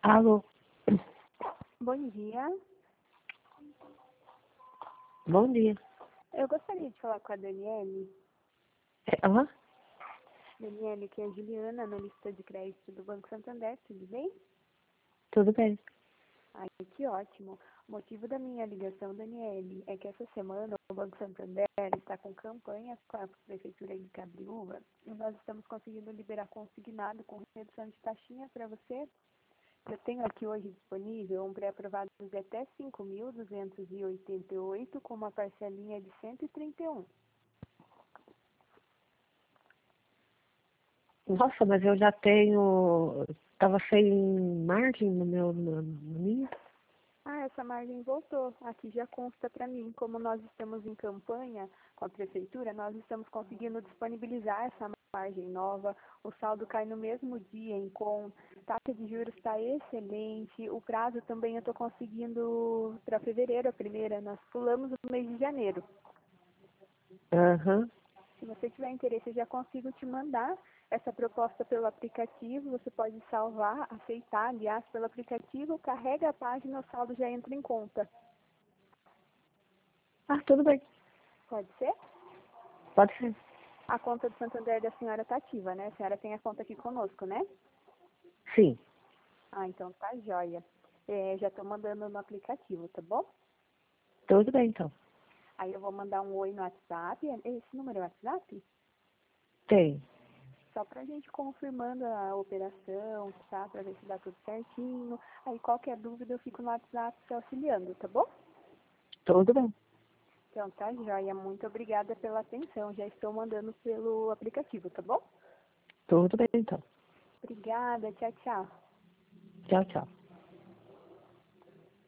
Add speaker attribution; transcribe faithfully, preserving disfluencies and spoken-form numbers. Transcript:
Speaker 1: Alô,
Speaker 2: Bom dia.
Speaker 1: bom dia.
Speaker 2: Eu gostaria de falar com a Daniele.
Speaker 1: É, Aham,
Speaker 2: Daniele, que é a Juliana, analista de crédito do Banco Santander, tudo bem?
Speaker 1: tudo bem.
Speaker 2: Ai, que ótimo. O motivo da minha ligação, Daniele, é que essa semana o Banco Santander está com campanha com a Prefeitura de Cabriúva e nós estamos conseguindo liberar consignado com redução de taxinha para você. Eu tenho aqui hoje disponível um pré-aprovado de até cinco mil duzentos e oitenta e oito com uma parcelinha de cento e trinta e um.
Speaker 1: Nossa, mas eu já tenho. Tava sem margem no meu. No, no minha.
Speaker 2: Ah, essa margem voltou. Aqui já consta para mim. Como nós estamos em campanha com a prefeitura, nós estamos conseguindo disponibilizar essa margem nova. O saldo cai no mesmo dia em conta. A taxa de juros está excelente. O prazo também eu estou conseguindo para fevereiro, a primeira. Nós pulamos o mês de janeiro.
Speaker 1: Aham.
Speaker 2: Se você tiver interesse, eu já consigo te mandar essa proposta pelo aplicativo. Você pode salvar, aceitar, aliás, pelo aplicativo, carrega a página, o saldo já entra em conta.
Speaker 1: Ah, tudo bem.
Speaker 2: Pode ser?
Speaker 1: Pode ser.
Speaker 2: A conta do Santander da senhora está ativa, né? A senhora tem a conta aqui conosco, né?
Speaker 1: Sim.
Speaker 2: Ah, então tá jóia. É, já estou mandando no aplicativo, tá bom?
Speaker 1: Tudo bem, então.
Speaker 2: Aí eu vou mandar um oi no WhatsApp. Esse número é o WhatsApp?
Speaker 1: Tem.
Speaker 2: Só pra gente confirmando a operação, tá? Pra ver se dá tudo certinho. Aí qualquer dúvida eu fico no WhatsApp te auxiliando, tá bom?
Speaker 1: Tudo bem.
Speaker 2: Então tá jóia. Muito obrigada pela atenção. Já estou mandando pelo aplicativo, tá bom?
Speaker 1: Tudo bem, então.
Speaker 2: Obrigada. Tchau, tchau.
Speaker 1: Tchau, tchau.